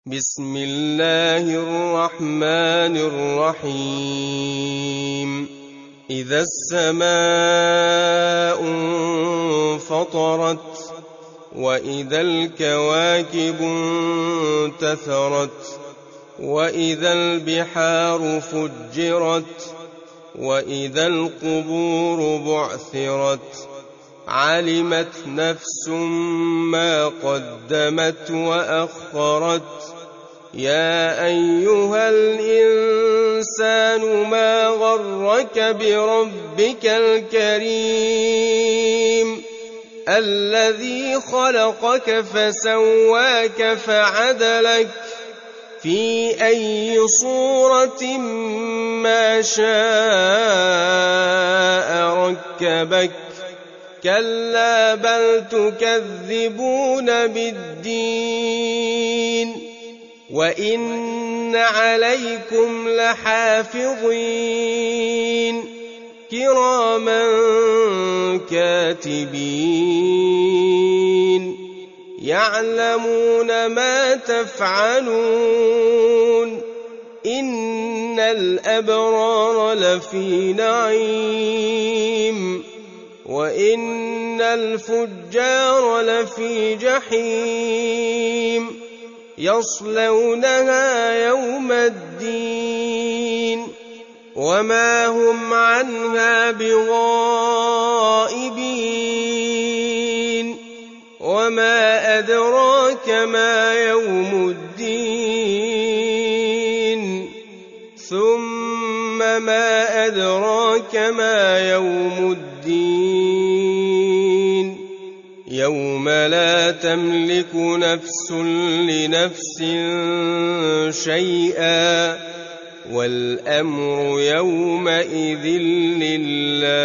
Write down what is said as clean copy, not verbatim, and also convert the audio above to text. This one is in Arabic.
بسم الله الرحمن الرحيم إذا السماء انفطرت وإذا الكواكب انتثرت وإذا البحار فجرت وإذا القبور بعثرت علمت نفس ما قدمت وأخرت يا أيها الإنسان ما غرك بربك الكريم الذي خلقك فسواك فعدلك في أي صورة ما شاء ركبك كلا بل تكذبون بالدين وإن عليكم لحافظين كراما كاتبين يعلمون ما تفعلون إن الأبرار لفي نعيم وإن الفجار لفي جحيم يصلونها يوم الدين وما هم عنها بغائبين وما أدراك ما يوم الدين ثم ما أدراك ما يوم الدين يوم لا تملك نفس لنفس شيئا والأمر يومئذ لله